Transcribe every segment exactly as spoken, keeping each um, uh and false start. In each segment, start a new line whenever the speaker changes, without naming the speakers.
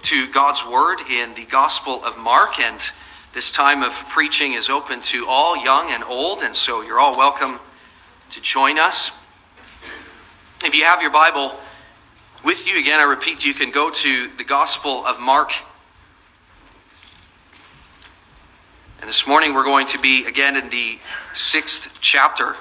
to God's Word in the Gospel of Mark, and this time of preaching is open to all, young and old, and so you're all welcome to join us. If you have your Bible with you, again, I repeat, you can go to the Gospel of Mark. And this morning we're going to be, again, in the sixth chapter.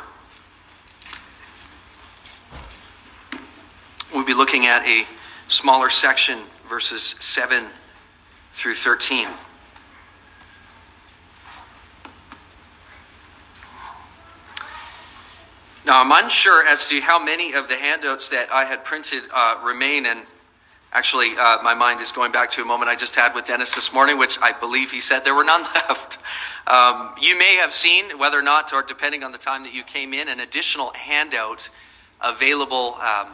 We'll be looking at a smaller section, verses seven through thirteen. Now, I'm unsure as to how many of the handouts that I had printed uh, remain, and actually uh, my mind is going back to a moment I just had with Dennis this morning, which I believe he said there were none left. Um, you may have seen, whether or not, or depending on the time that you came in, an additional handout available um,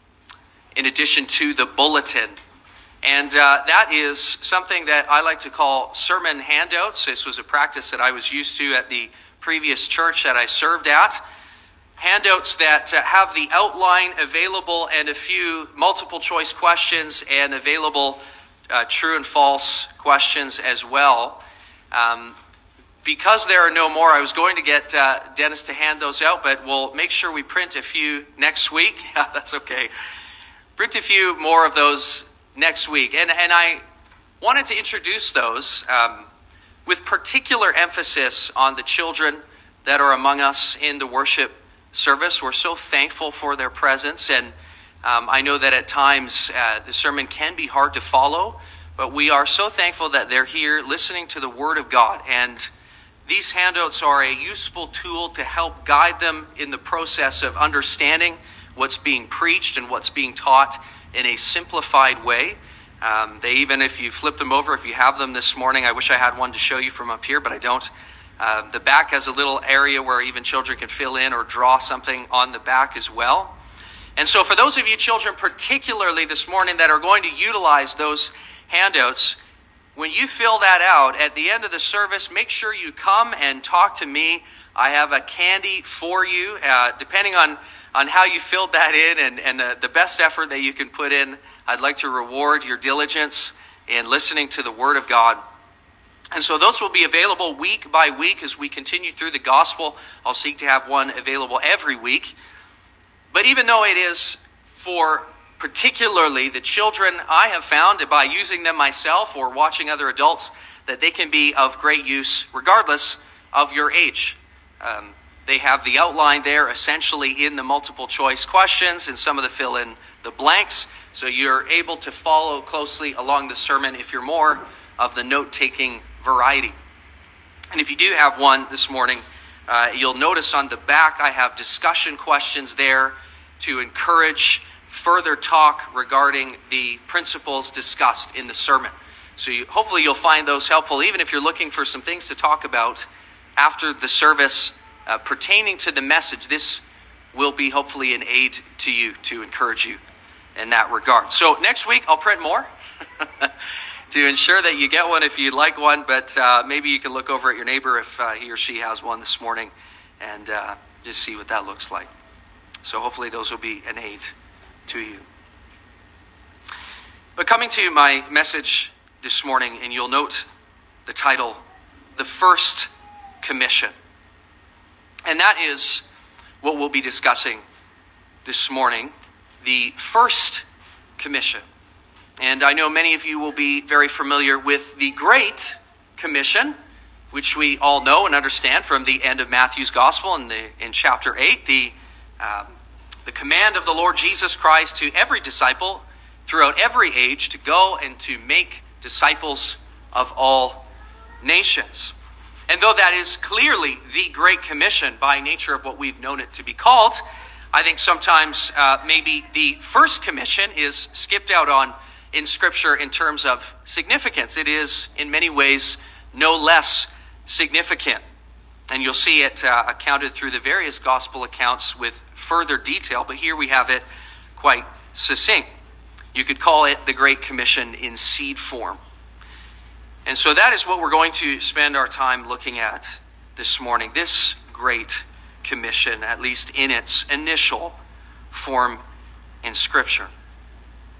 in addition to the bulletin. And uh, that is something that I like to call sermon handouts. This was a practice that I was used to at the previous church that I served at. Handouts that uh, have the outline available and a few multiple choice questions and available uh, true and false questions as well. Um, because there are no more, I was going to get uh, Dennis to hand those out, but we'll make sure we print a few next week. Yeah, that's okay. Print a few more of those next week. And, and I wanted to introduce those um, with particular emphasis on the children that are among us in the worship service. We're so thankful for their presence, and um, I know that at times uh, the sermon can be hard to follow, but we are so thankful that they're here listening to the Word of God, and these handouts are a useful tool to help guide them in the process of understanding what's being preached and what's being taught in a simplified way. Um, they even, if you flip them over, if you have them this morning, I wish I had one to show you from up here, but I don't. Uh, the back has a little area where even children can fill in or draw something on the back as well. And so for those of you children particularly this morning that are going to utilize those handouts, when you fill that out at the end of the service, make sure you come and talk to me. I have a candy for you, uh, depending on, on how you filled that in and, and the, the best effort that you can put in. I'd like to reward your diligence in listening to the Word of God. And so those will be available week by week as we continue through the gospel. I'll seek to have one available every week. But even though it is for particularly the children, I have found by using them myself or watching other adults that they can be of great use regardless of your age. Um, they have the outline there essentially in the multiple choice questions and some of the fill in the blanks. So you're able to follow closely along the sermon if you're more of the note-taking variety. And if you do have one this morning, uh, you'll notice on the back I have discussion questions there to encourage further talk regarding the principles discussed in the sermon. So you, hopefully you'll find those helpful, even if you're looking for some things to talk about after the service uh, pertaining to the message. This will be hopefully an aid to you, to encourage you in that regard. So next week I'll print more to ensure that you get one if you'd like one, but uh, maybe you can look over at your neighbor if uh, he or she has one this morning and uh, just see what that looks like. So hopefully those will be an aid to you. But coming to my message this morning, and you'll note the title, The First Commission. And that is what we'll be discussing this morning, the First Commission. And I know many of you will be very familiar with the Great Commission, which we all know and understand from the end of Matthew's Gospel in, the, in chapter eight, the, um, the command of the Lord Jesus Christ to every disciple throughout every age to go and to make disciples of all nations. And though that is clearly the Great Commission by nature of what we've known it to be called, I think sometimes uh, maybe the First Commission is skipped out on in Scripture in terms of significance. It is in many ways no less significant. And you'll see it uh, accounted through the various gospel accounts with further detail, but here we have it quite succinct. You could call it the Great Commission in seed form. And so that is what we're going to spend our time looking at this morning. This Great Commission, at least in its initial form in Scripture.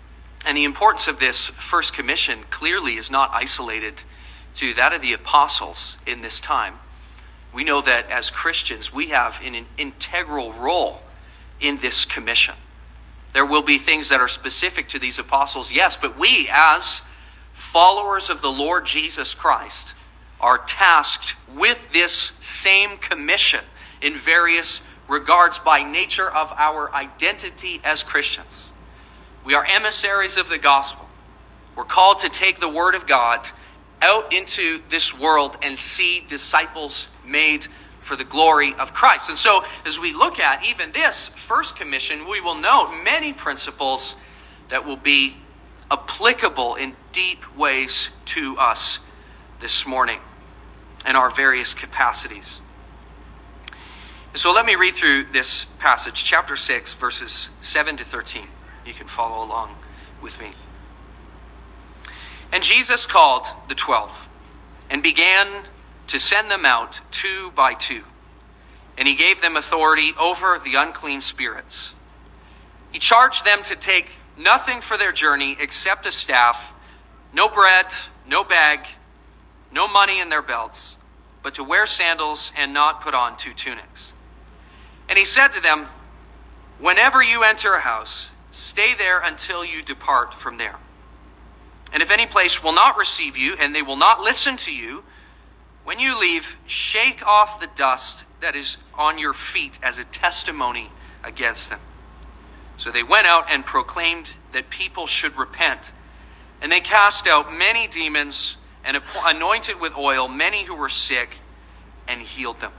And the importance of this first commission clearly is not isolated to that of the apostles in this time. We know that as Christians, we have an integral role in this commission. There will be things that are specific to these apostles, yes, but we as followers of the Lord Jesus Christ are tasked with this same commission in various regards by nature of our identity as Christians. We are emissaries of the gospel. We're called to take the word of God out into this world and see disciples made for the glory of Christ. And so as we look at even this first commission, we will note many principles that will be applicable in deep ways to us this morning in our various capacities. So let me read through this passage, chapter six, verses seven to thirteen. You can follow along with me. And Jesus called the twelve and began to send them out two by two. And he gave them authority over the unclean spirits. He charged them to take nothing for their journey except a staff, no bread, no bag, no money in their belts, but to wear sandals and not put on two tunics. And he said to them, whenever you enter a house, stay there until you depart from there. And if any place will not receive you, and they will not listen to you, when you leave, shake off the dust that is on your feet as a testimony against them. So they went out and proclaimed that people should repent. And they cast out many demons and anointed with oil many who were sick and healed them.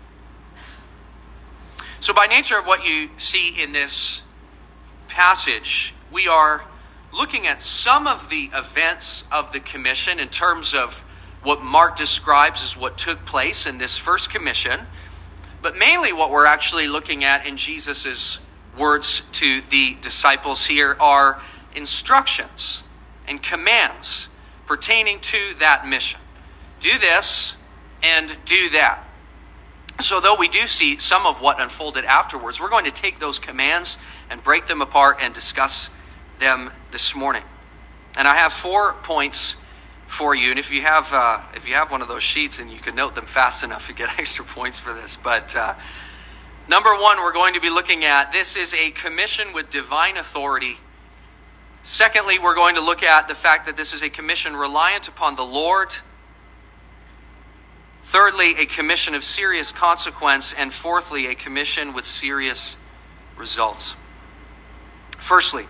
So by nature of what you see in this passage, we are looking at some of the events of the commission in terms of what Mark describes as what took place in this first commission. But mainly what we're actually looking at in Jesus' words to the disciples here are instructions and commands pertaining to that mission. Do this and do that. So though we do see some of what unfolded afterwards, we're going to take those commands and break them apart and discuss them this morning. And I have four points for you. And if you have uh, if you have one of those sheets and you can note them fast enough, you get extra points for this. But uh, number one, we're going to be looking at this is a commission with divine authority. Secondly, we're going to look at the fact that this is a commission reliant upon the Lord. Thirdly, a commission of serious consequence. And fourthly, a commission with serious results. Firstly,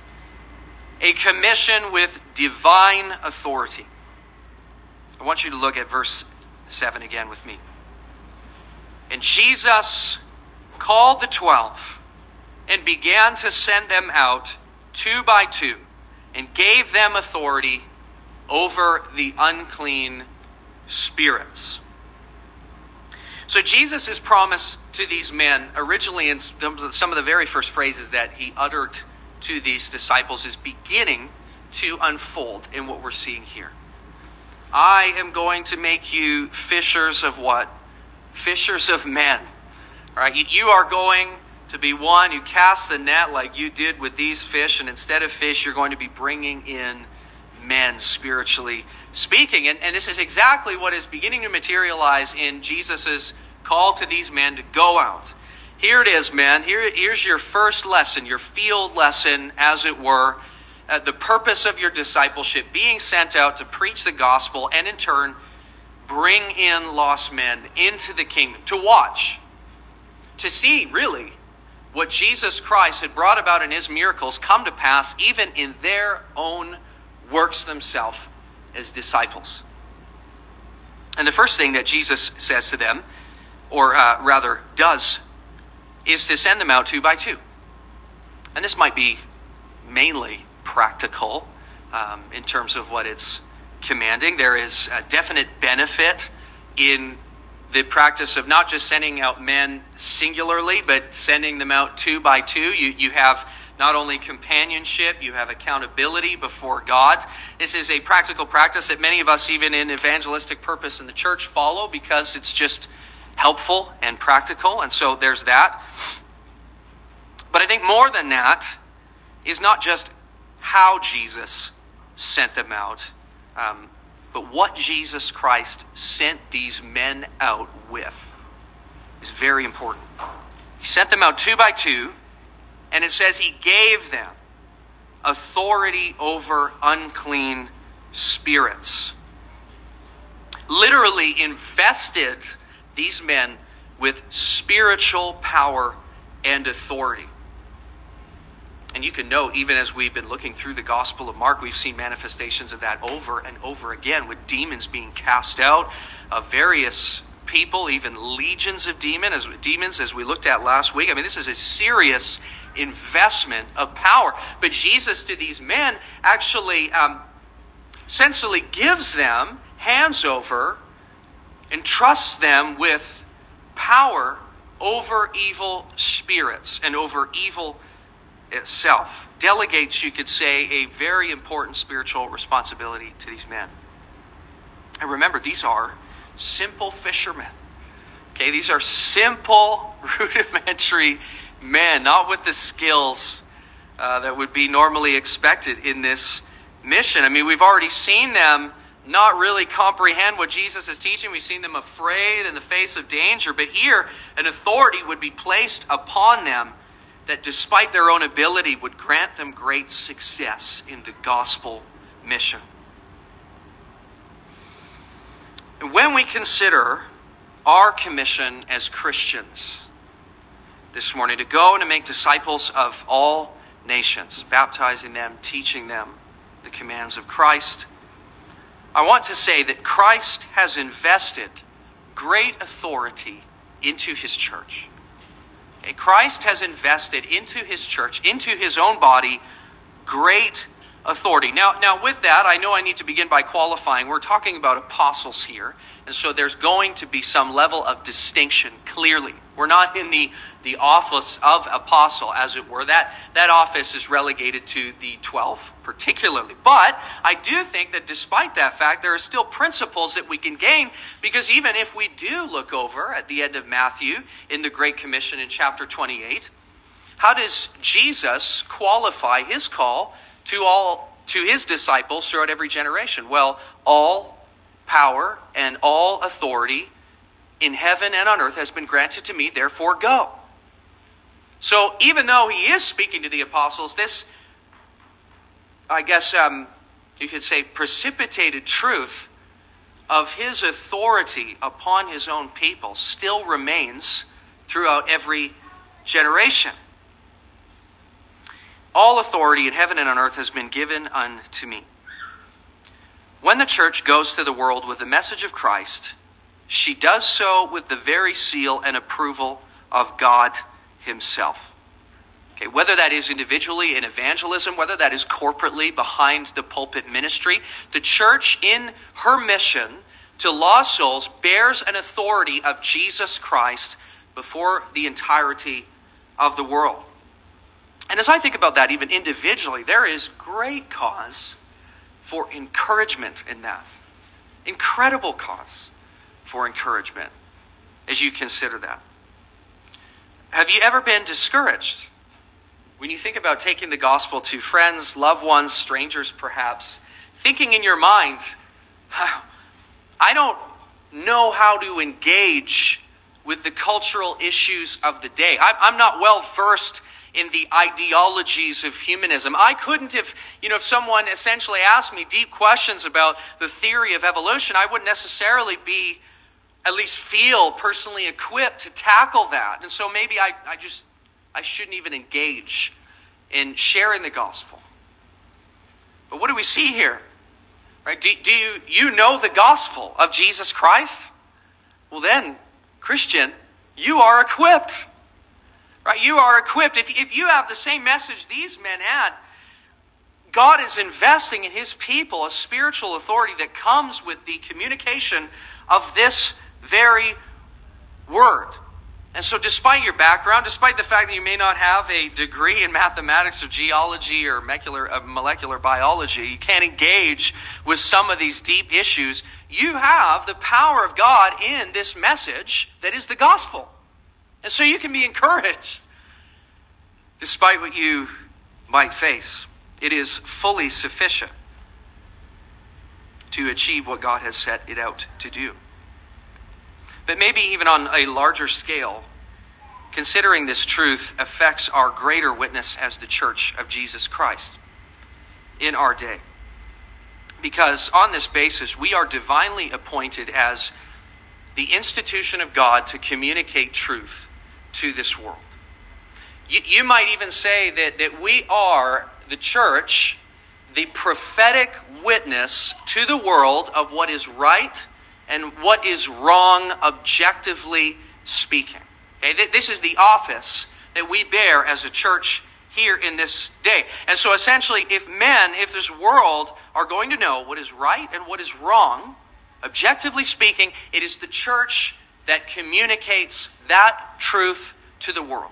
a commission with divine authority. I want you to look at verse seven again with me. And Jesus called the twelve and began to send them out two by two and gave them authority over the unclean spirits. So Jesus' promise to these men, originally in some of the very first phrases that he uttered to these disciples, is beginning to unfold in what we're seeing here. I am going to make you fishers of what? Fishers of men. Right? You are going to be one who casts the net like you did with these fish, and instead of fish, you're going to be bringing in men, spiritually speaking. And, and this is exactly what is beginning to materialize in Jesus' call to these men to go out. Here it is, men. Here, here's your first lesson, your field lesson, as it were. Uh, the purpose of your discipleship, being sent out to preach the gospel and in turn bring in lost men into the kingdom, to watch, to see really what Jesus Christ had brought about in his miracles come to pass even in their own works themselves as disciples. And the first thing that Jesus says to them, or uh, rather does, is to send them out two by two. And this might be mainly practical um, in terms of what it's commanding. There is a definite benefit in the practice of not just sending out men singularly, but sending them out two by two. You, you have not only companionship, you have accountability before God. This is a practical practice that many of us, even in evangelistic purpose in the church, follow because it's just helpful and practical. And so there's that. But I think more than that is not just how Jesus sent them out, um, but what Jesus Christ sent these men out with is very important. He sent them out two by two, and it says he gave them authority over unclean spirits. Literally invested these men with spiritual power and authority. And you can note, even as we've been looking through the Gospel of Mark, we've seen manifestations of that over and over again, with demons being cast out of various people, even legions of demon, as, demons, as we looked at last week. I mean, this is a serious investment of power. But Jesus, to these men, actually um, essentially gives them, hands over, and trusts them with power over evil spirits and over evil itself. Delegates, you could say, a very important spiritual responsibility to these men. And remember, these are simple fishermen. Okay, these are simple, rudimentary men, not with the skills uh, that would be normally expected in this mission. I mean, we've already seen them not really comprehend what Jesus is teaching. We've seen them afraid in the face of danger. But here, an authority would be placed upon them that, despite their own ability, would grant them great success in the gospel mission. And when we consider our commission as Christians this morning, to go and to make disciples of all nations, baptizing them, teaching them the commands of Christ, I want to say that Christ has invested great authority into his church. Okay, Christ has invested into his church, into his own body, great authority. Now, now with that, I know I need to begin by qualifying. We're talking about apostles here, and so there's going to be some level of distinction, clearly. We're not in the, the office of apostle, as it were. That, that office is relegated to the twelve, particularly. But I do think that despite that fact, there are still principles that we can gain, because even if we do look over at the end of Matthew in the Great Commission in chapter twenty-eight, how does Jesus qualify his call to all to his disciples throughout every generation? Well, all power and all authority in heaven and on earth has been granted to me, therefore go. So even though he is speaking to the apostles, this, I guess um, you could say, precipitated truth of his authority upon his own people still remains throughout every generation. All authority in heaven and on earth has been given unto me. When the church goes to the world with the message of Christ, she does so with the very seal and approval of God himself. Okay, whether that is individually in evangelism, whether that is corporately behind the pulpit ministry, the church in her mission to lost souls bears an authority of Jesus Christ before the entirety of the world. And as I think about that, even individually, there is great cause for encouragement in that. Incredible cause for encouragement as you consider that. Have you ever been discouraged when you think about taking the gospel to friends, loved ones, strangers perhaps, thinking in your mind, I don't know how to engage with the cultural issues of the day. I'm not well versed in the ideologies of humanism. I couldn't if, you know, if someone essentially asked me deep questions about the theory of evolution, I wouldn't necessarily be, at least feel personally equipped to tackle that. And so maybe I, I just, I shouldn't even engage in sharing the gospel. But what do we see here? Right? Do, do you, you know the gospel of Jesus Christ? Well then, Christian, you are equipped. Right? You are equipped. If, if you have the same message these men had, God is investing in his people a spiritual authority that comes with the communication of this very word. And so despite your background, despite the fact that you may not have a degree in mathematics or geology or molecular, uh, molecular biology, you can't engage with some of these deep issues, you have the power of God in this message that is the gospel. And so you can be encouraged despite what you might face. It is fully sufficient to achieve what God has set it out to do. But maybe even on a larger scale, considering this truth affects our greater witness as the Church of Jesus Christ in our day. Because on this basis, we are divinely appointed as the institution of God to communicate truth to this world. You, you might even say that, that we are, the church, the prophetic witness to the world of what is right and what is wrong, objectively speaking. Okay, this is the office that we bear as a church here in this day. And so essentially, if men, if this world are going to know what is right and what is wrong, objectively speaking, it is the church that communicates that truth to the world.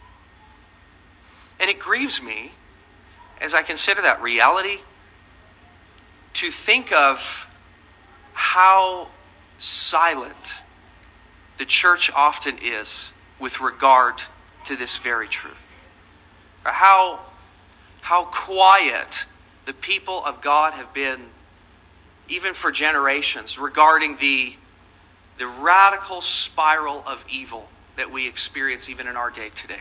And it grieves me, as I consider that reality, to think of how silent the church often is with regard to this very truth. Or how, how quiet the people of God have been, even for generations, regarding the, the radical spiral of evil that we experience even in our day today.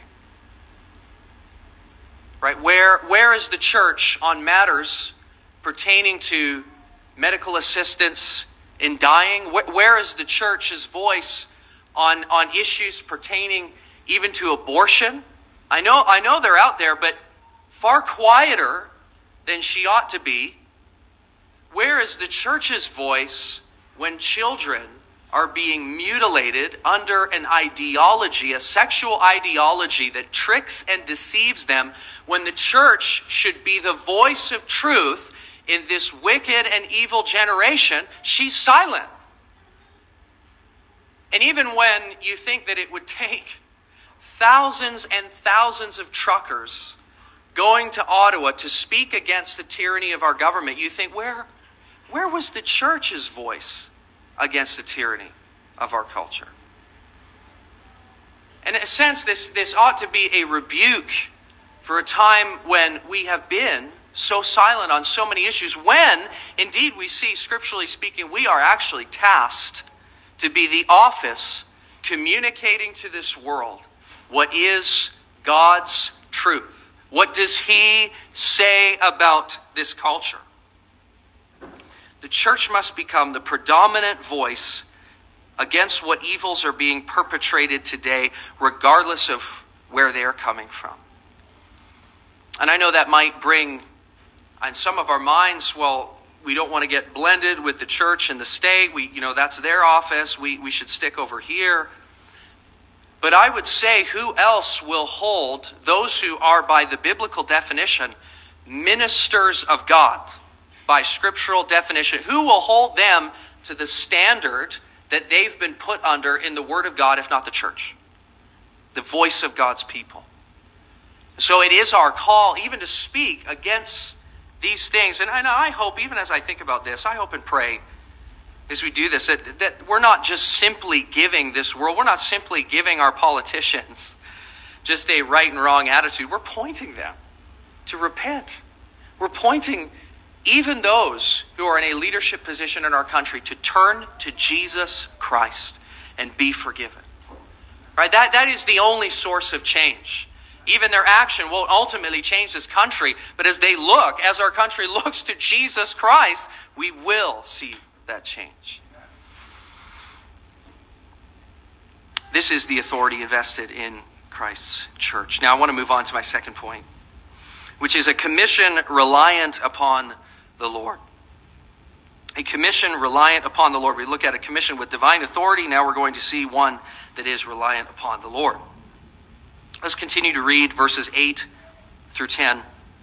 Right? Where, where is the church on matters pertaining to medical assistance in dying? Where, where is the church's voice on, on issues pertaining even to abortion? I know, I know they're out there, but far quieter than she ought to be. Where is the church's voice when children are being mutilated under an ideology, a sexual ideology that tricks and deceives them, when the church should be the voice of truth in this wicked and evil generation? She's silent. And even when you think that it would take thousands and thousands of truckers going to Ottawa to speak against the tyranny of our government, you think, where, where was the church's voice against the tyranny of our culture? And in a sense, this, this ought to be a rebuke for a time when we have been so silent on so many issues, when, indeed, we see, scripturally speaking, we are actually tasked to be the office communicating to this world what is God's truth. What does He say about this culture? The church must become the predominant voice against what evils are being perpetrated today, regardless of where they are coming from. And I know that might bring in some of our minds, well, we don't want to get blended with the church and the state. We, you know, that's their office. We, we should stick over here. But I would say, who else will hold those who are, by the biblical definition, ministers of God, by scriptural definition? Who will hold them to the standard that they've been put under in the Word of God, if not the church? The voice of God's people. So it is our call even to speak against these things. And I hope, even as I think about this, I hope and pray as we do this, that, that we're not just simply giving this world, we're not simply giving our politicians just a right and wrong attitude. We're pointing them to repent. We're pointing even those who are in a leadership position in our country to turn to Jesus Christ and be forgiven. Right? That, that is the only source of change. Even their action won't ultimately change this country, but as they look, as our country looks to Jesus Christ, we will see that change. This is the authority invested in Christ's church. Now I want to move on to my second point, which is a commission reliant upon the Lord. A commission reliant upon the Lord. We look at a commission with divine authority. Now we're going to see one that is reliant upon the Lord. Let's continue to read verses eight through ten.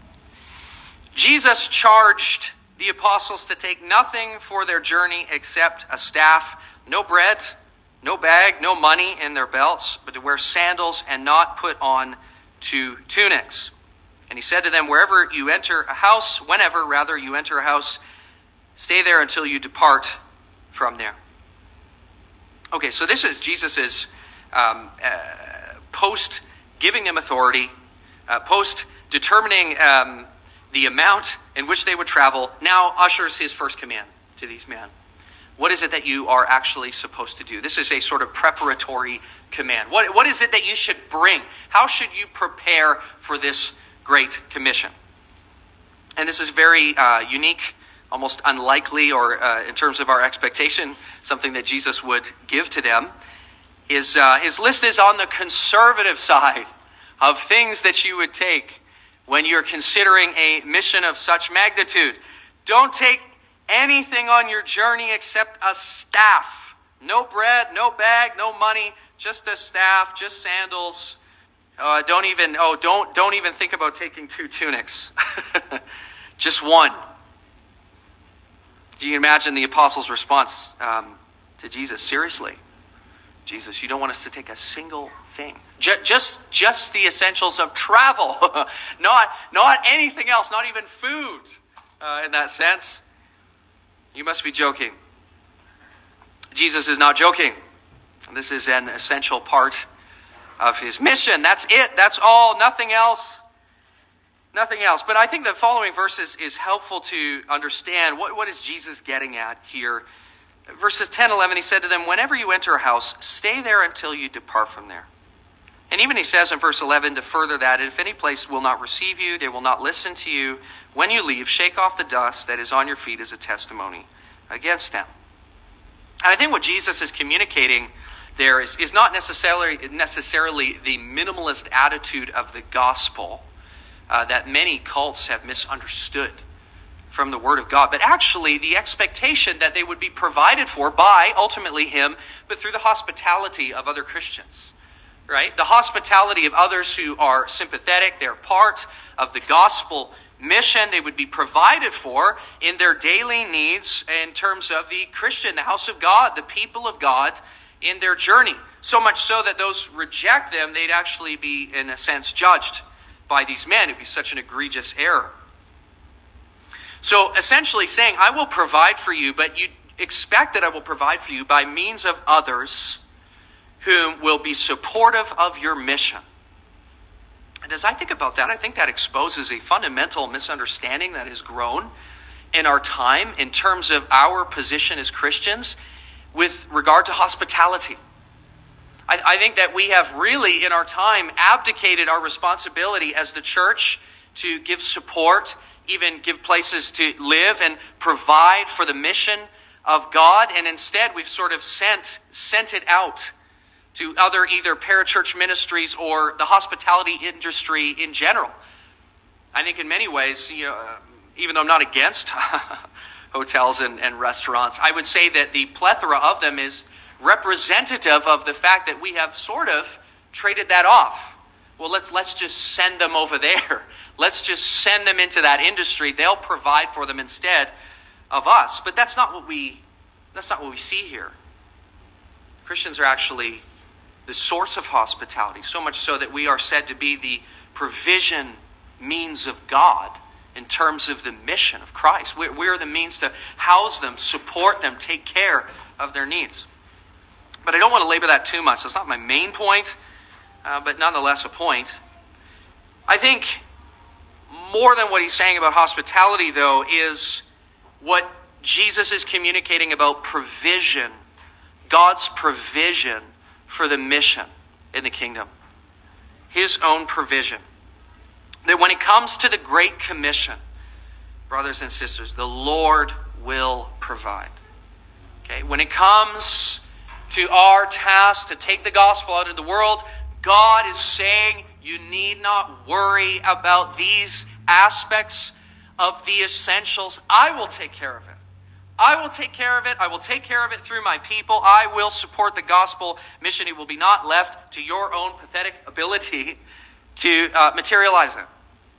Jesus charged the apostles to take nothing for their journey except a staff, no bread, no bag, no money in their belts, but to wear sandals and not put on two tunics. And he said to them, wherever you enter a house, whenever rather you enter a house, stay there until you depart from there. Okay, so this is Jesus' um, uh, post giving them authority, uh, post determining um, the amount in which they would travel now ushers his first command to these men. What is it that you are actually supposed to do? This is a sort of preparatory command. What, what is it that you should bring? How should you prepare for this great commission? And this is very uh, unique, almost unlikely, or uh, in terms of our expectation, something that Jesus would give to them. His, uh, his list is on the conservative side of things that you would take when you're considering a mission of such magnitude. Don't take anything on your journey except a staff. No bread, no bag, no money, just a staff, just sandals. Uh, don't even oh don't don't even think about taking two tunics. Just one. Do you imagine the apostles' response um, to Jesus? Seriously, Jesus, you don't want us to take a single thing. Just just, just the essentials of travel, not not anything else, not even food. Uh, in that sense. You must be joking. Jesus is not joking. This is an essential part of his mission. That's it. That's all. Nothing else. Nothing else. But I think the following verses is helpful to understand what, what is Jesus getting at here. Verses ten, eleven, he said to them, whenever you enter a house, stay there until you depart from there. And even he says in verse eleven to further that, if any place will not receive you, they will not listen to you. When you leave, shake off the dust that is on your feet as a testimony against them. And I think what Jesus is communicating there is, is not necessarily, necessarily the minimalist attitude of the gospel uh, that many cults have misunderstood from the Word of God, but actually the expectation that they would be provided for by, ultimately, him, but through the hospitality of other Christians. Right? The hospitality of others who are sympathetic, they're part of the gospel mission. They would be provided for in their daily needs in terms of the Christian, the house of God, the people of God in their journey. So much so that those who reject them, they'd actually be, in a sense, judged by these men. It'd be such an egregious error. So essentially saying, I will provide for you, but you expect that I will provide for you by means of others whom will be supportive of your mission. And as I think about that, I think that exposes a fundamental misunderstanding that has grown in our time in terms of our position as Christians with regard to hospitality. I, I think that we have really in our time abdicated our responsibility as the church to give support, even give places to live and provide for the mission of God. And instead we've sort of sent, sent it out to other either parachurch ministries or the hospitality industry in general. I think in many ways, you know, even though I'm not against hotels and, and restaurants, I would say that the plethora of them is representative of the fact that we have sort of traded that off. Well, let's let's just send them over there. Let's just send them into that industry. They'll provide for them instead of us. But that's not what we that's not what we see here. Christians are actually the source of hospitality, so much so that we are said to be the provision means of God in terms of the mission of Christ. We're, we're the means to house them, support them, take care of their needs. But I don't want to labor that too much. That's not my main point, uh, but nonetheless a point. I think more than what he's saying about hospitality, though, is what Jesus is communicating about provision, God's provision for the mission in the kingdom. His own provision. That when it comes to the Great Commission, brothers and sisters, the Lord will provide. Okay, when it comes to our task to take the gospel out of the world, God is saying you need not worry about these aspects of the essentials. I will take care of it. I will take care of it. I will take care of it through my people. I will support the gospel mission. It will be not left to your own pathetic ability to uh, materialize it.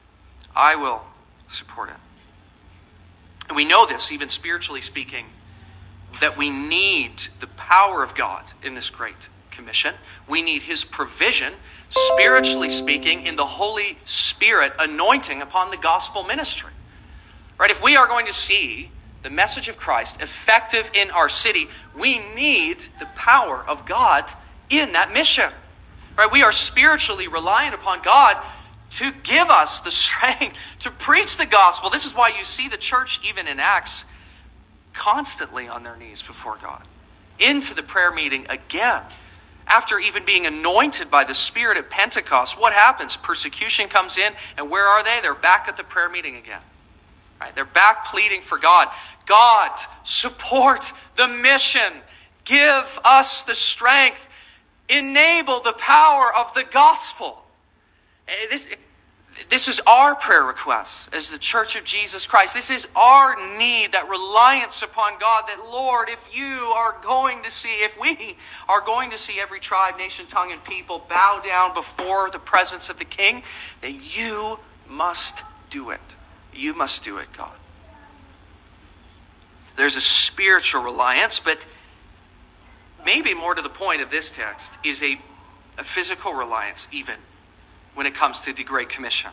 I will support it. And we know this, even spiritually speaking, that we need the power of God in this great commission. We need his provision, spiritually speaking, in the Holy Spirit anointing upon the gospel ministry. Right? If we are going to see the message of Christ effective in our city, we need the power of God in that mission. Right? We are spiritually reliant upon God to give us the strength to preach the gospel. This is why you see the church, even in Acts, constantly on their knees before God. Into the prayer meeting again. After even being anointed by the Spirit at Pentecost, what happens? Persecution comes in, and where are they? They're back at the prayer meeting again. Right? They're back pleading for God. God, support the mission. Give us the strength. Enable the power of the gospel. This, this is our prayer request as the Church of Jesus Christ. This is our need, that reliance upon God, that Lord, if you are going to see, if we are going to see every tribe, nation, tongue, and people bow down before the presence of the King, then you must do it. You must do it, God. There's a spiritual reliance, but maybe more to the point of this text is a, a physical reliance even when it comes to the Great Commission.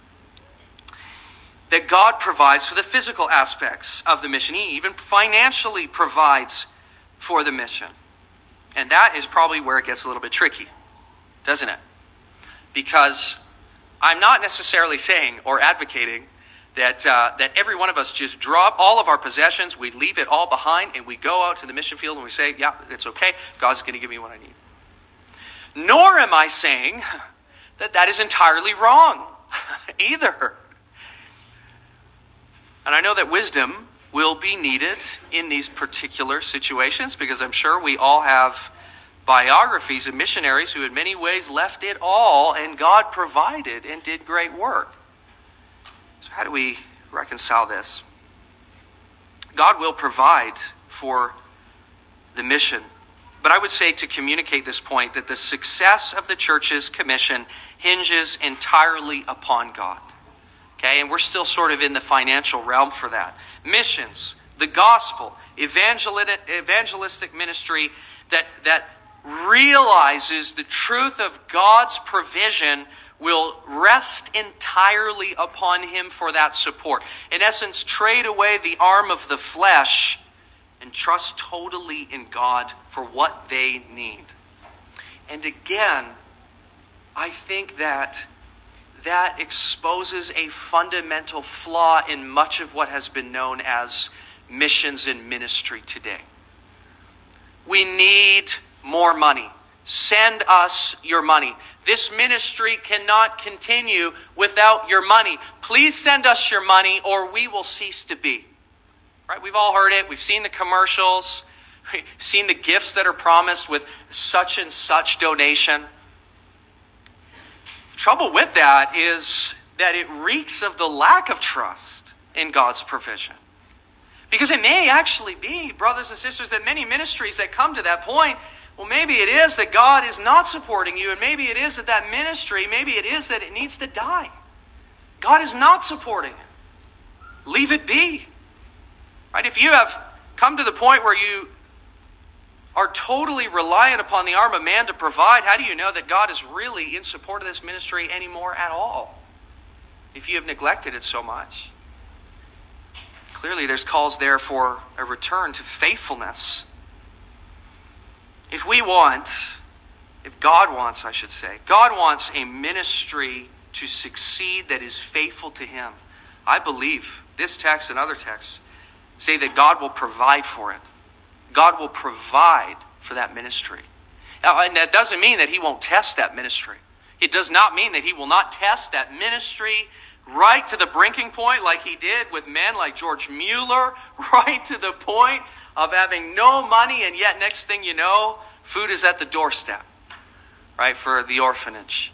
That God provides for the physical aspects of the mission. He even financially provides for the mission. And that is probably where it gets a little bit tricky, doesn't it? Because I'm not necessarily saying or advocating that uh, that every one of us just drop all of our possessions, we leave it all behind, and we go out to the mission field and we say, yeah, it's okay, God's going to give me what I need. Nor am I saying that that is entirely wrong either. And I know that wisdom will be needed in these particular situations, because I'm sure we all have biographies of missionaries who in many ways left it all and God provided and did great work. So how do we reconcile this? God will provide for the mission. But I would say, to communicate this point, that the success of the church's commission hinges entirely upon God. Okay, and we're still sort of in the financial realm for that. Missions, the gospel, evangelistic ministry that, that realizes the truth of God's provision will rest entirely upon Him for that support. In essence, trade away the arm of the flesh and trust totally in God for what they need. And again, I think that that exposes a fundamental flaw in much of what has been known as missions and ministry today. We need more money. Send us your money. This ministry cannot continue without your money. Please send us your money or we will cease to be. Right? We've all heard it. We've seen the commercials. We've seen the gifts that are promised with such and such donation. Trouble with that is that it reeks of the lack of trust in God's provision. Because it may actually be, brothers and sisters, that many ministries that come to that point, well, maybe it is that God is not supporting you, and maybe it is that that ministry, maybe it is that it needs to die. God is not supporting it. Leave it be. Right? If you have come to the point where you are totally reliant upon the arm of man to provide, how do you know that God is really in support of this ministry anymore at all? If you have neglected it so much. Clearly there's calls there for a return to faithfulness. If we want, if God wants, I should say, God wants a ministry to succeed that is faithful to Him. I believe this text and other texts say that God will provide for it. God will provide for that ministry. Now, and that doesn't mean that He won't test that ministry. It does not mean that He will not test that ministry right to the breaking point, like He did with men like George Mueller, right to the point of having no money, and yet next thing you know, food is at the doorstep, right, for the orphanage.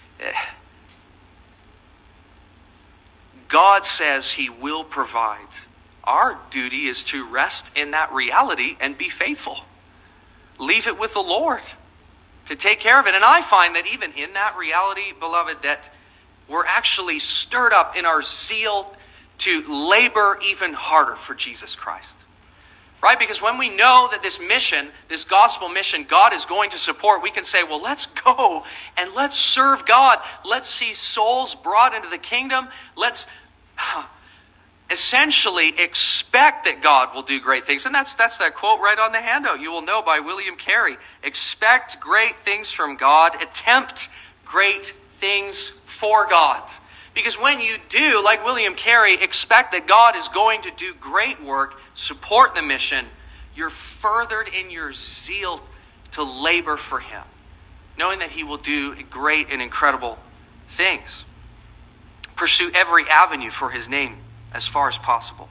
God says He will provide. Our duty is to rest in that reality and be faithful. Leave it with the Lord to take care of it. And I find that even in that reality, beloved, that we're actually stirred up in our zeal to labor even harder for Jesus Christ. Right? Because when we know that this mission, this gospel mission, God is going to support, we can say, well, let's go and let's serve God. Let's see souls brought into the kingdom. Let's essentially expect that God will do great things. And that's that's that quote right on the handout. You will know, by William Carey. Expect great things from God. Attempt great things for God. Because when you do, like William Carey, expect that God is going to do great work, support the mission, you're furthered in your zeal to labor for him, knowing that he will do great and incredible things. Pursue every avenue for his name as far as possible.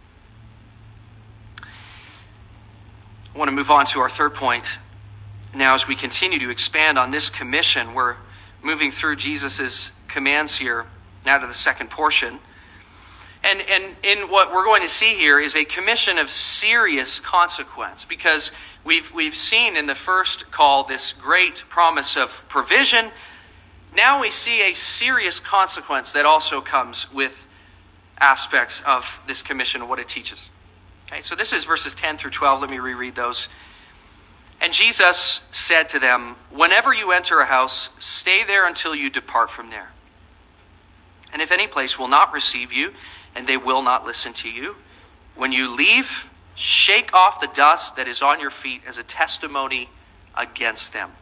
I want to move on to our third point. Now, as we continue to expand on this commission, we're moving through Jesus' commands here, now to the second portion. And, and in what we're going to see here is a commission of serious consequence, because we've, we've seen in the first call this great promise of provision. Now we see a serious consequence that also comes with aspects of this commission and what it teaches. Okay, so this is verses ten through twelve. Let me reread those. And Jesus said to them, "Whenever you enter a house, stay there until you depart from there. And if any place will not receive you, and they will not listen to you, when you leave, shake off the dust that is on your feet as a testimony against them."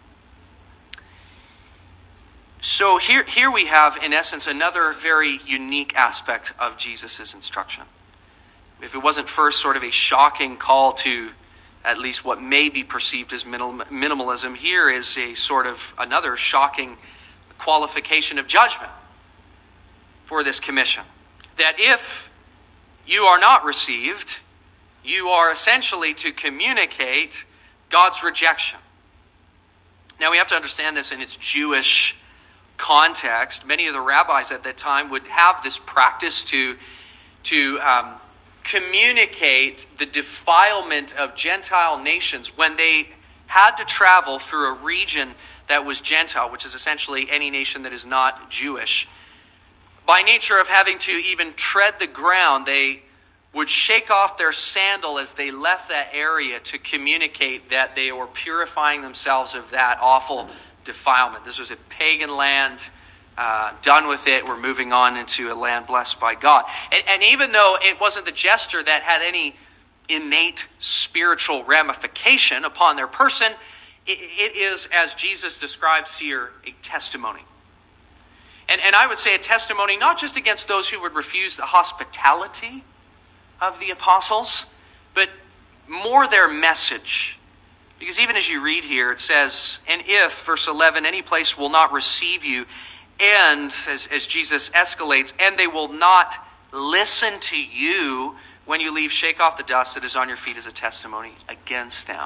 So here, here we have, in essence, another very unique aspect of Jesus' instruction. If it wasn't first sort of a shocking call to at least what may be perceived as minimalism, here is a sort of another shocking qualification of judgment for this commission. That if you are not received, you are essentially to communicate God's rejection. Now we have to understand this in its Jewish context. Many of the rabbis at that time would have this practice to, to um, communicate the defilement of Gentile nations when they had to travel through a region that was Gentile, which is essentially any nation that is not Jewish. By nature of having to even tread the ground, they would shake off their sandal as they left that area to communicate that they were purifying themselves of that awful defilement. This was a pagan land. Uh, done with it. We're moving on into a land blessed by God. And, and even though it wasn't the gesture that had any innate spiritual ramification upon their person, it, it is, as Jesus describes here, a testimony. And, and I would say a testimony not just against those who would refuse the hospitality of the apostles, but more their message. Because even as you read here, it says, "And if," verse eleven, "any place will not receive you, and," as, as Jesus escalates, "and they will not listen to you, when you leave, shake off the dust that is on your feet as a testimony against them."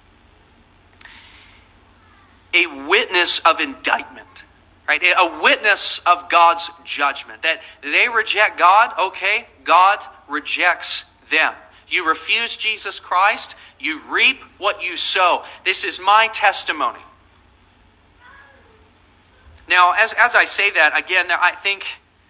A witness of indictment, right? A witness of God's judgment. That they reject God, okay, God rejects them. You refuse Jesus Christ, you reap what you sow. This is my testimony. Now, as, as I say that, again, I think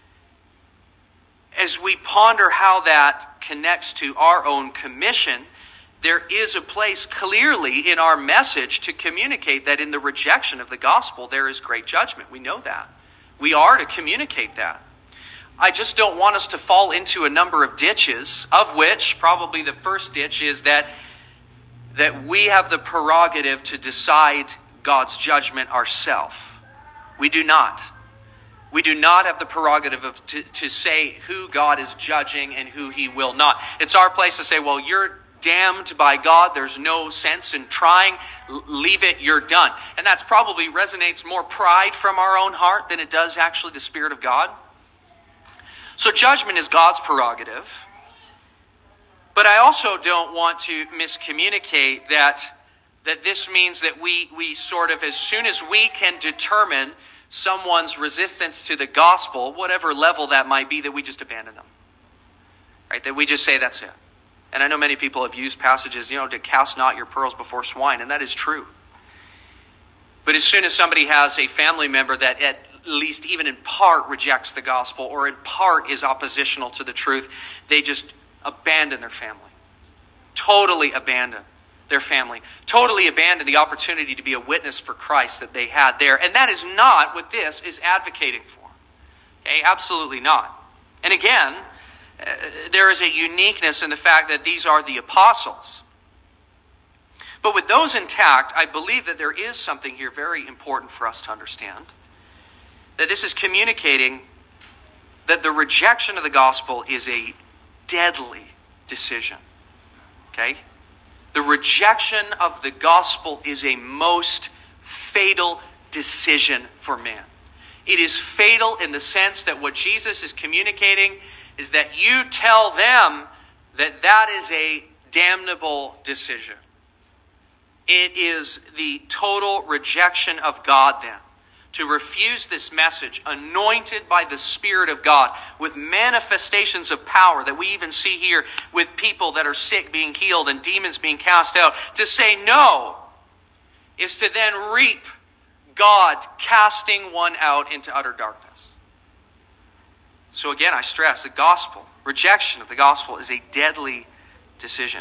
as we ponder how that connects to our own commission, there is a place clearly in our message to communicate that in the rejection of the gospel, there is great judgment. We know that. We are to communicate that. I just don't want us to fall into a number of ditches, of which probably the first ditch is that, that we have the prerogative to decide God's judgment ourselves. We do not. We do not have the prerogative of to, to say who God is judging and who he will not. It's our place to say, well, you're damned by God. There's no sense in trying. Leave it, you're done. And that's probably resonates more pride from our own heart than it does actually the Spirit of God. So judgment is God's prerogative. But I also don't want to miscommunicate that, that this means that we, we sort of, as soon as we can determine someone's resistance to the gospel, whatever level that might be, that we just abandon them. Right? That we just say that's it. And I know many people have used passages, you know, to cast not your pearls before swine, and that is true. But as soon as somebody has a family member that at least even in part rejects the gospel or in part is oppositional to the truth, they just abandon their family. Totally abandon their family. Totally abandon the opportunity to be a witness for Christ that they had there. And that is not what this is advocating for. Okay, absolutely not. And again, uh, there is a uniqueness in the fact that these are the apostles. But with those intact, I believe that there is something here very important for us to understand. that this is communicating that the rejection of the gospel is a deadly decision. Okay? The rejection of the gospel is a most fatal decision for man. It is fatal in the sense that what Jesus is communicating is that you tell them that that is a damnable decision. It is the total rejection of God then. To refuse this message, anointed by the Spirit of God, with manifestations of power that we even see here with people that are sick being healed and demons being cast out. To say no is to then reap God casting one out into utter darkness. So again, I stress, the gospel, rejection of the gospel is a deadly decision.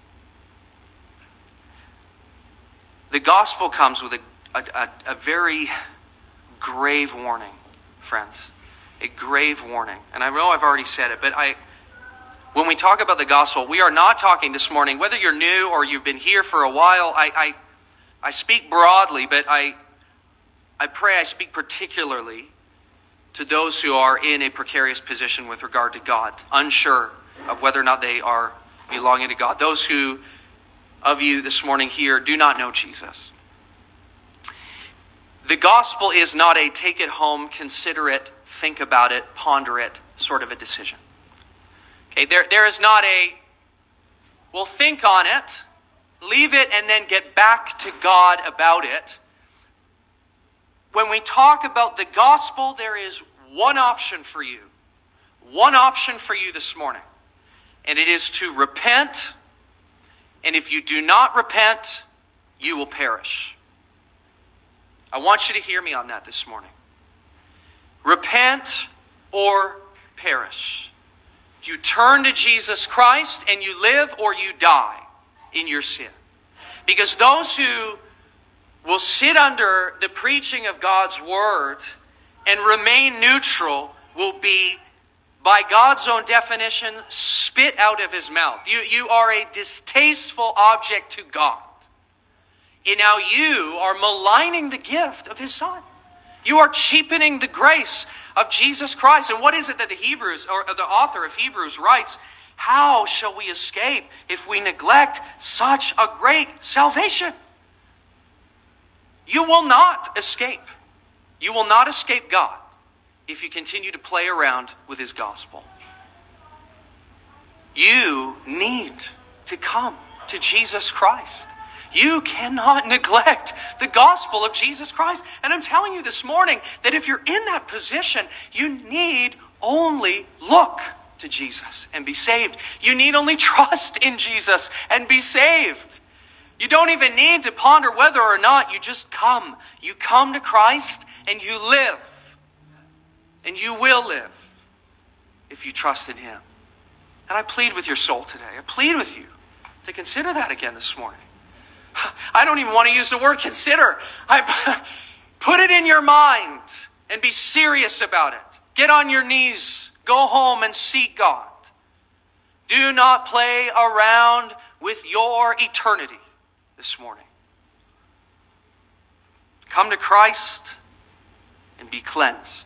The gospel comes with a, a, a, a very grave warning, friends. A grave warning. And I know I've already said it, but I, when we talk about the gospel, we are not talking this morning, whether you're new or you've been here for a while, I, I, I speak broadly, but I, I pray I speak particularly to those who are in a precarious position with regard to God, unsure of whether or not they are belonging to God. Those who, of you this morning here, do not know Jesus. The gospel is not a take it home, consider it, think about it, ponder it sort of a decision. Okay, there, there is not a, well, think on it, leave it, and then get back to God about it. When we talk about the gospel, there is one option for you. One option for you this morning. And it is to repent. And if you do not repent, you will perish. I want you to hear me on that this morning. Repent or perish. You turn to Jesus Christ and you live, or you die in your sin. Because those who will sit under the preaching of God's word and remain neutral will be, by God's own definition, spit out of his mouth. You, you are a distasteful object to God. And now you are maligning the gift of his Son. You are cheapening the grace of Jesus Christ. And what is it that the Hebrews, or the author of Hebrews writes? How shall we escape if we neglect such a great salvation? You will not escape. You will not escape God if you continue to play around with his gospel. You need to come to Jesus Christ. You cannot neglect the gospel of Jesus Christ. And I'm telling you this morning that if you're in that position, you need only look to Jesus and be saved. You need only trust in Jesus and be saved. You don't even need to ponder whether or not. You just come. You come to Christ and you live. And you will live if you trust in him. And I plead with your soul today. I plead with you to consider that again this morning. I don't even want to use the word consider. I put it in your mind and be serious about it. Get on your knees. Go home and seek God. Do not play around with your eternity this morning. Come to Christ and be cleansed.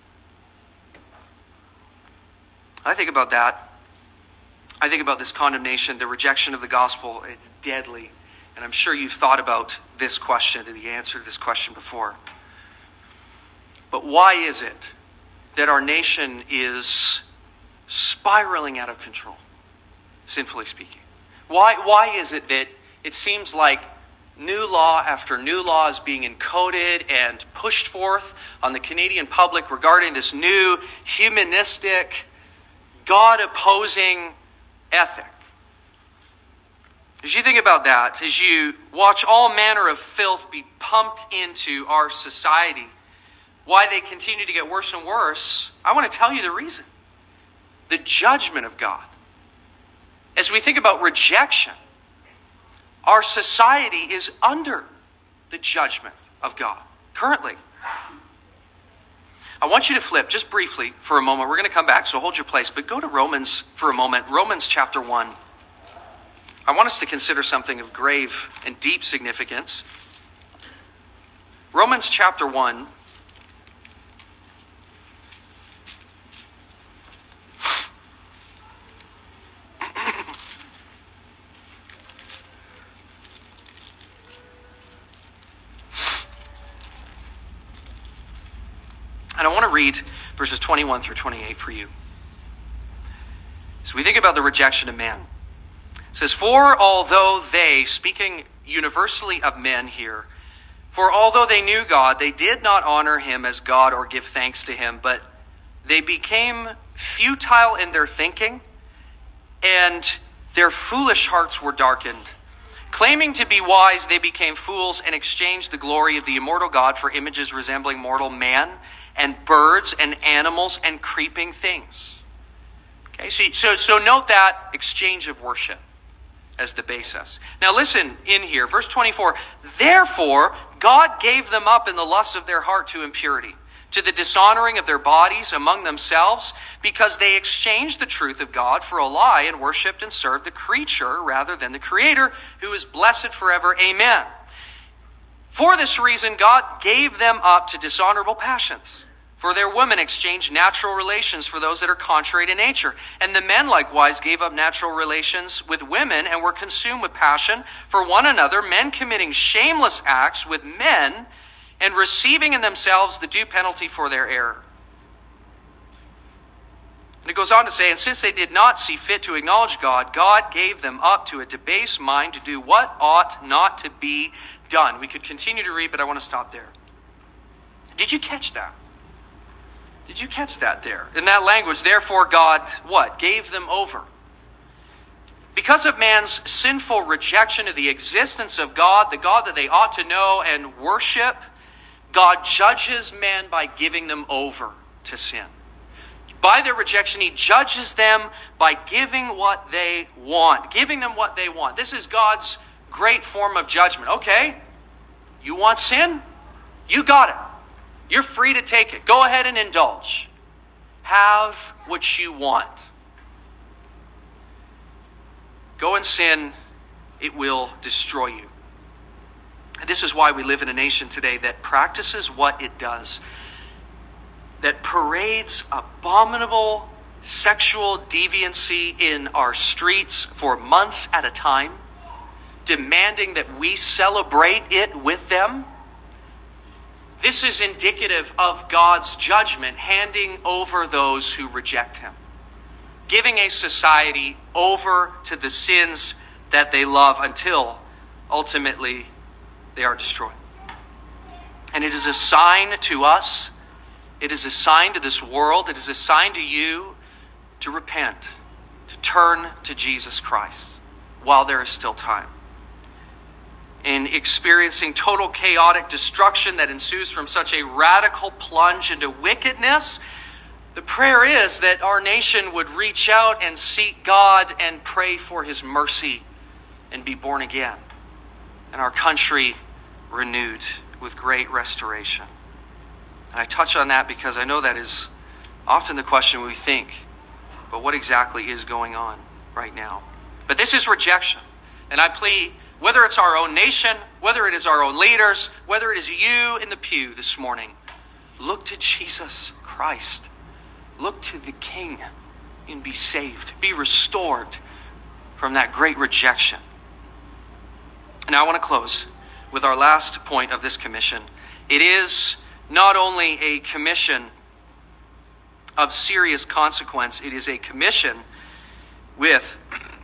I think about that. I think about this condemnation, the rejection of the gospel. It's deadly. And I'm sure you've thought about this question and the answer to this question before. But why is it that our nation is spiraling out of control, sinfully speaking? Why, why is it that it seems like new law after new law is being encoded and pushed forth on the Canadian public regarding this new humanistic, God-opposing ethic? As you think about that, as you watch all manner of filth be pumped into our society, why they continue to get worse and worse, I want to tell you the reason. The judgment of God. As we think about rejection, our society is under the judgment of God currently. I want you to flip just briefly for a moment. We're going to come back, so hold your place. But go to Romans for a moment. Romans chapter one. I want us to consider something of grave and deep significance. Romans chapter one. And I want to read verses twenty-one through twenty-eight for you. So we think about the rejection of man. It says, for although they, speaking universally of men here, for although they knew God, they did not honor him as God or give thanks to him, but they became futile in their thinking, and their foolish hearts were darkened. Claiming to be wise, they became fools and exchanged the glory of the immortal God for images resembling mortal man and birds and animals and creeping things. Okay, so, so, so note that exchange of worship as the basis. Now listen in here, verse twenty-four. Therefore, God gave them up in the lust of their heart to impurity, to the dishonoring of their bodies among themselves, because they exchanged the truth of God for a lie and worshipped and served the creature rather than the Creator, who is blessed forever. Amen. For this reason, God gave them up to dishonorable passions. For their women exchanged natural relations for those that are contrary to nature. And the men likewise gave up natural relations with women and were consumed with passion for one another, men committing shameless acts with men and receiving in themselves the due penalty for their error. And it goes on to say, and since they did not see fit to acknowledge God, God gave them up to a debased mind to do what ought not to be done. We could continue to read, but I want to stop there. Did you catch that? Did you catch that there? In that language, therefore God, what? Gave them over. Because of man's sinful rejection of the existence of God, the God that they ought to know and worship, God judges men by giving them over to sin. By their rejection, he judges them by giving what they want, giving them what they want. This is God's great form of judgment. Okay, you want sin? You got it. You're free to take it. Go ahead and indulge. Have what you want. Go and sin. It will destroy you. And this is why we live in a nation today that practices what it does. That parades abominable sexual deviancy in our streets for months at a time, demanding that we celebrate it with them. This is indicative of God's judgment, handing over those who reject him, giving a society over to the sins that they love until ultimately they are destroyed. And it is a sign to us, it is a sign to this world, it is a sign to you to repent, to turn to Jesus Christ while there is still time. In experiencing total chaotic destruction that ensues from such a radical plunge into wickedness, the prayer is that our nation would reach out and seek God and pray for his mercy and be born again. And our country renewed with great restoration. And I touch on that because I know that is often the question we think, but what exactly is going on right now? But this is rejection. And I plead, whether it's our own nation, whether it is our own leaders, whether it is you in the pew this morning, look to Jesus Christ. Look to the King and be saved. Be restored from that great rejection. And I want to close with our last point of this commission. It is not only a commission of serious consequence, it is a commission with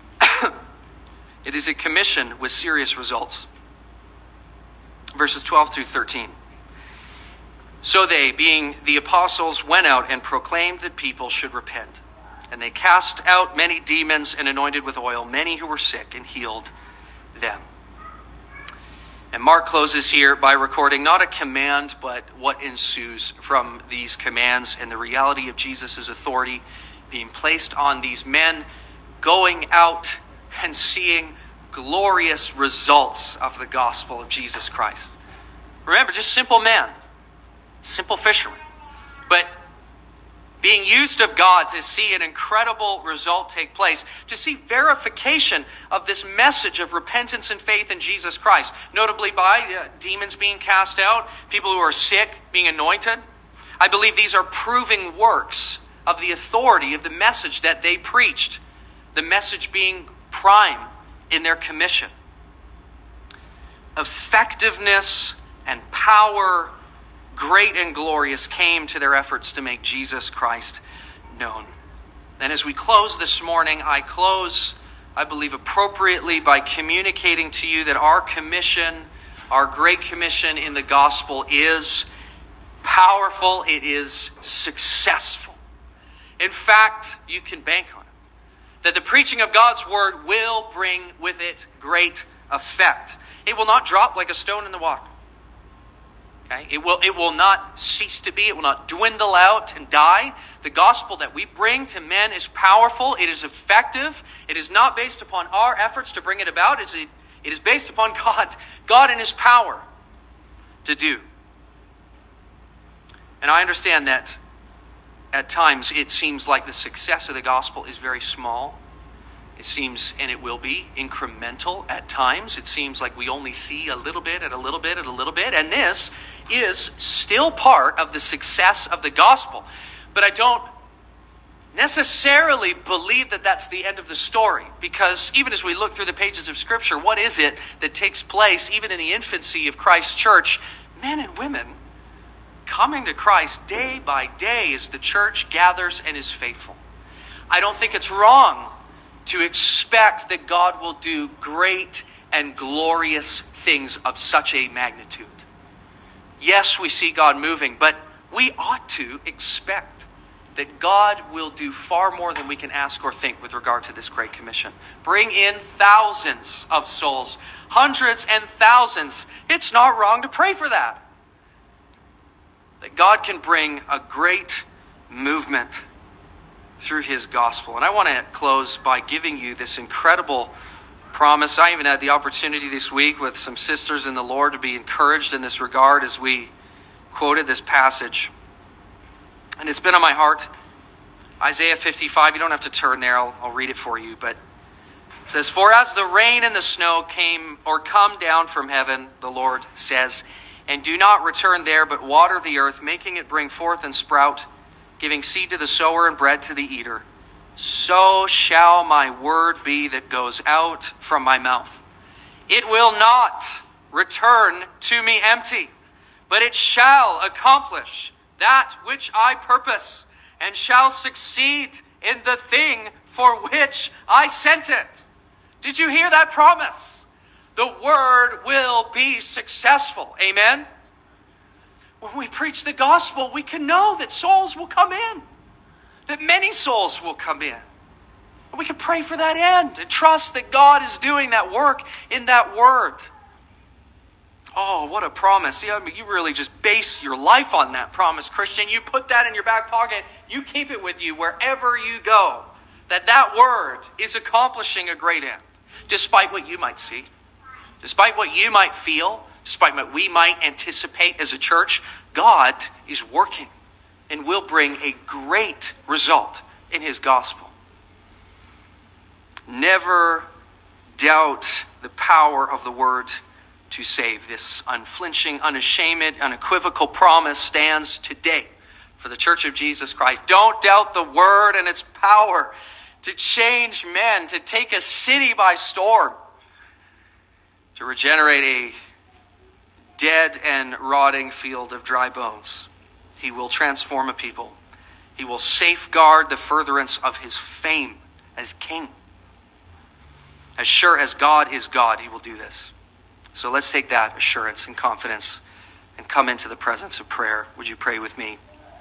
It is a commission with serious results. Verses twelve through thirteen. So they, being the apostles, went out and proclaimed that people should repent. And they cast out many demons and anointed with oil many who were sick and healed them. And Mark closes here by recording not a command, but what ensues from these commands and the reality of Jesus' authority being placed on these men, going out and seeing glorious results of the gospel of Jesus Christ. Remember, just simple men, simple fishermen, but being used of God to see an incredible result take place, to see verification of this message of repentance and faith in Jesus Christ, notably by uh, demons being cast out, people who are sick being anointed. I believe these are proving works of the authority of the message that they preached, the message being prime in their commission. Effectiveness and power great and glorious, came to their efforts to make Jesus Christ known. And as we close this morning, I close, I believe, appropriately by communicating to you that our commission, our great commission in the gospel is powerful, it is successful. In fact, you can bank on it. That the preaching of God's word will bring with it great effect. It will not drop like a stone in the water. Okay? It will, it will not cease to be. It will not dwindle out and die. The gospel that we bring to men is powerful. It is effective. It is not based upon our efforts to bring it about. It is based upon God, God and His power to do. And I understand that at times it seems like the success of the gospel is very small. It seems, and it will be, incremental at times. It seems like we only see a little bit at a little bit at a little bit. And this is still part of the success of the gospel. But I don't necessarily believe that that's the end of the story. Because even as we look through the pages of Scripture, what is it that takes place even in the infancy of Christ's church? Men and women coming to Christ day by day as the church gathers and is faithful. I don't think it's wrong to expect that God will do great and glorious things of such a magnitude. Yes, we see God moving, but we ought to expect that God will do far more than we can ask or think with regard to this Great Commission. Bring in thousands of souls, hundreds and thousands. It's not wrong to pray for that. That God can bring a great movement through His gospel. And I want to close by giving you this incredible promise. I even had the opportunity this week with some sisters in the Lord to be encouraged in this regard as we quoted this passage. And it's been on my heart. Isaiah fifty-five, you don't have to turn there, I'll, I'll read it for you. But it says, "For as the rain and the snow came or come down from heaven, the Lord says, and do not return there, but water the earth, making it bring forth and sprout, giving seed to the sower and bread to the eater, so shall my word be that goes out from my mouth. It will not return to me empty, but it shall accomplish that which I purpose, and shall succeed in the thing for which I sent it." Did you hear that promise? The word will be successful. Amen? When we preach the gospel, we can know that souls will come in. That many souls will come in. And we can pray for that end and trust that God is doing that work in that word. Oh, what a promise. Yeah, I mean, you really just base your life on that promise, Christian. You put that in your back pocket. You keep it with you wherever you go. That that word is accomplishing a great end. Despite what you might see. Despite what you might feel. Despite what we might anticipate as a church. God is working and will bring a great result in His gospel. Never doubt the power of the word to save. This unflinching, unashamed, unequivocal promise stands today for the Church of Jesus Christ. Don't doubt the word and its power to change men, to take a city by storm, to regenerate a dead and rotting field of dry bones. He will transform a people. He will safeguard the furtherance of His fame as King. As sure as God is God, He will do this. So let's take that assurance and confidence and come into the presence of prayer. Would you pray with me?